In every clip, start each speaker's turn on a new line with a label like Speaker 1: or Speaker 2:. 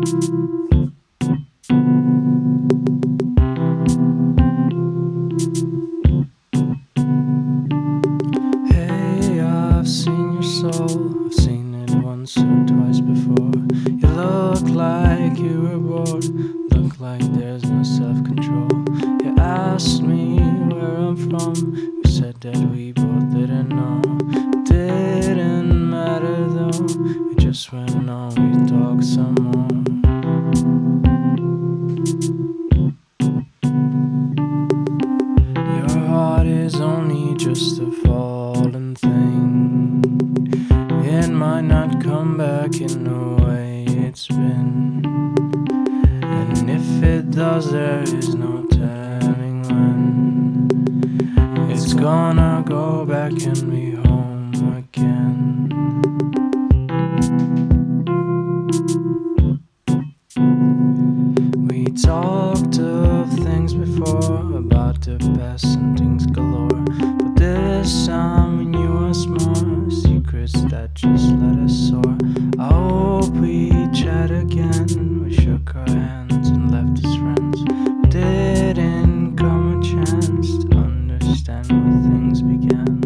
Speaker 1: Hey, I've seen your soul, I've seen it once or twice before. You look like you were bored, look like there's no self-control. You asked me where I'm from, you said that we both didn't know. Didn't matter though, we just went on, we talked some more. Your heart is only just a fallen thing. It might not come back in the way it's been. And if it does, there is no telling when it's gonna go back and be home again. We talked of things before, about the past and things galore. But this time we knew us more, secrets that just let us soar. I hope we chat again. We shook our hands and left as friends. But didn't come a chance to understand where things began.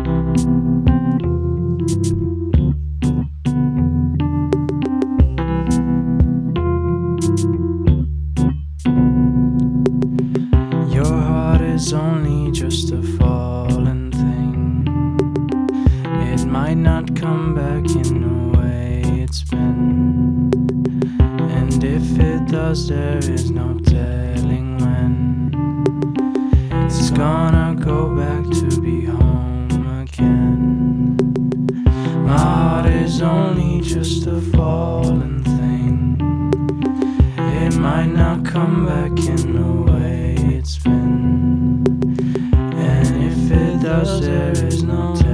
Speaker 1: Your heart is only just a fallen thing. It might not come back in the way it's been. And if it does, there is no telling when it's gonna go back to be home again. My heart is only just a fallen thing. It might not come back in the way it's been. And if it does, there is no